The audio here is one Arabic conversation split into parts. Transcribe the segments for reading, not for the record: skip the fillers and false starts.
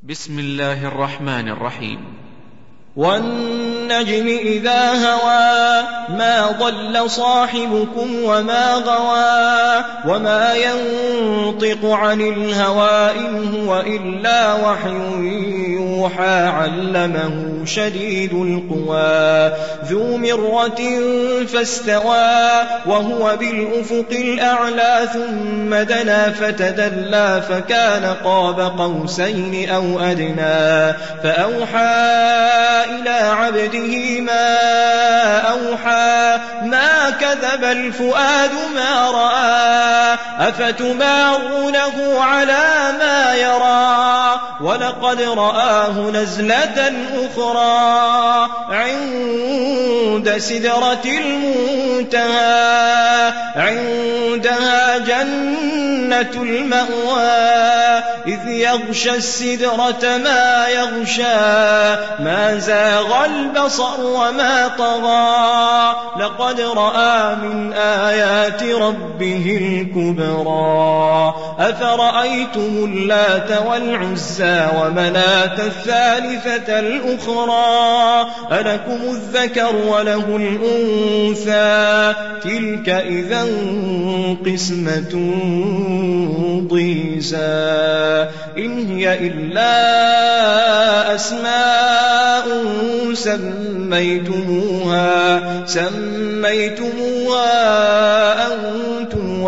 بسم الله الرحمن الرحيم. والنجم إذا هوى ما ضل صاحبكم وما غوى وما ينطق عن الهوى إن هو إلا وحي يوحى علمه شديد القوى ذو مرة فاستوى وهو بالأفق الأعلى ثم دنا فتدلى فكان قاب قوسين أو أدنى فأوحى إلى عبده ما أوحى ما كذب الفؤاد ما رأى أفتمارونه على ما يرى ولقد رآه نزلة أخرى عند سدرة المنتهى عندها جنة المأوى إذ يغشى السدرة ما يغشى ما زاغ البصر وما طغى لقد رأى من آيات ربه الكبرى أفرأيتم اللات والعزى ومناة الثالثة الأخرى ألكم الذكر وله الأنثى تلك إذا قسمة ضيزى إن هي إلا أسماء سميتموها أنتم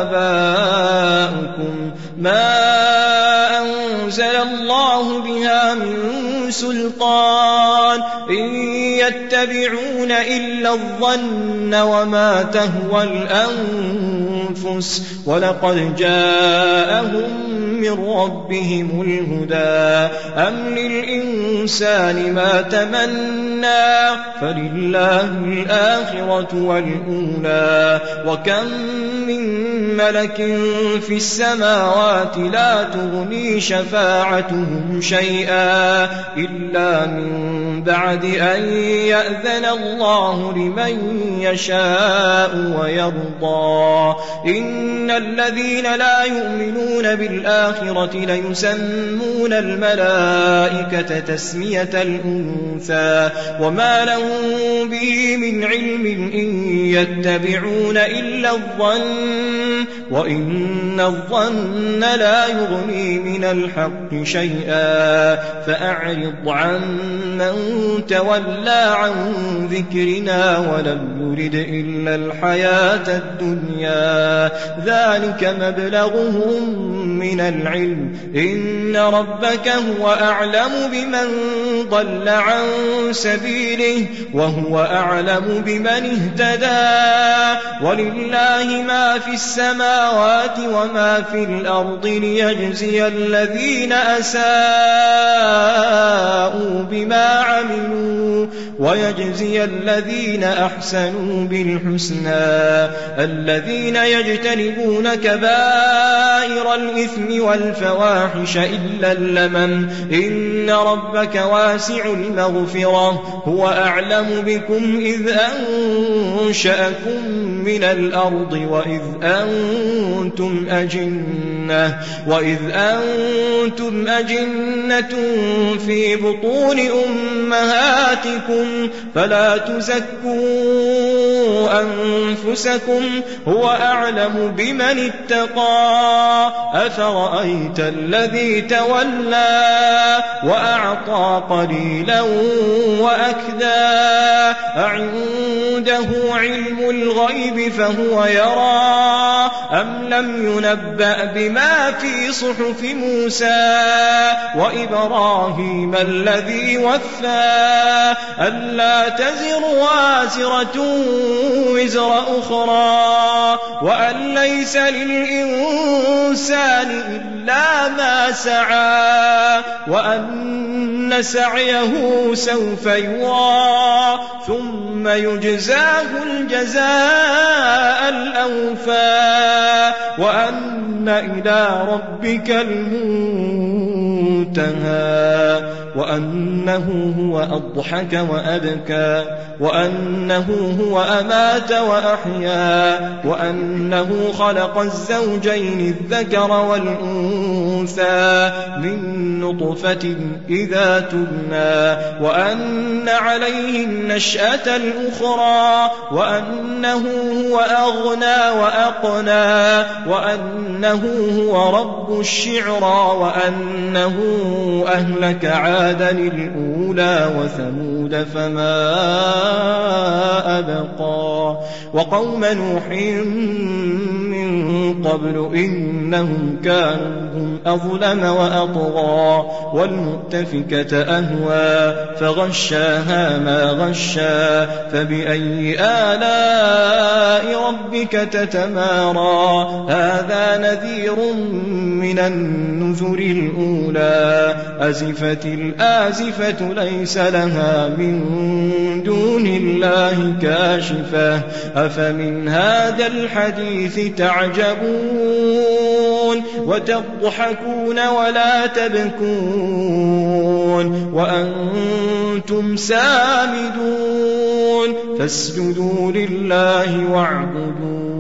وآباؤكم ما أنزل الله بها من سلطان إن يتبعون إلا الظن وما تهوى الأنفس ولقد جاءهم من ربهم الهدى أم للإنسان ما تمنى فلله الآخرة والأولى وكم من ملك في السماوات لا تغني شفاعتهم شيئا إلا من بعد أن يأذن الله لمن يشاء ويرضى إن الذين لا يؤمنون بالآخرة ليسمون الملائكة تسمية الأنثى وما لهم به من علم إن يتبعون إلا الظن وإن الظن لا يغني من الحق شيئا فأعرض عن من تولى عن ذكرنا ولم يرد إلا الحياة الدنيا ذلك مبلغهم من العلم إن ربك هو أعلم بمن ضل عن سبيله وهو أعلم بمن اهتدى ولله ما في السماوات وما في الأرض ليجزي الذين أساءوا بما عملوا ويجزي الذين أحسنوا بالحسنى الذين يجتنبون كبائر الإثم والفواحش إلا اللمم إن ربك واسع المغفرة هو أعلم بكم إذ أنشأكم من الأرض وإذ أنتم أجنة في بطون أمهاتكم فلا تزكوا أنفسكم هو أعلم بمن اتقى أفرأيت الذي تولى وأعطى قليلا وأكدى أعنده علم الغيب فهو يرى أم لم ينبأ بما في صحف موسى وإبراهيم الذي وفى ألا تزر وازرة وزر أخرى وأن ليس للإنسان إلا ما سعى وأن سعيه سوف يرى ثم يجزاه الجزاء الأوفى وأن إلى ربك المنتهى وأنه هو أضحك وأبكى وأنه هو أمات وأحيا وأنه خلق الزوجين الذكر والأنثى من نطفة إذا تبنى وأن عليه النشأة الأخرى وأنه هو أغنى وأقنى وأنه هو رب الشعرى وأنه أهلك عادا الأولى وثمود فما أبقى وقوم نوح من قبل إنهم كانوا هم أظلم وأطغى والمؤتفكة أهوى فغشاها ما غشى فبأي آلاء ربك تتمارى هذا نذير من النذر الأولى أزفت الآزفة ليس لها من دون الله كاشفة أفمن هذا الحديث تعجبون وتضحكون ولا تبكون وأنتم سامدون فاسجدوا لله واعبدون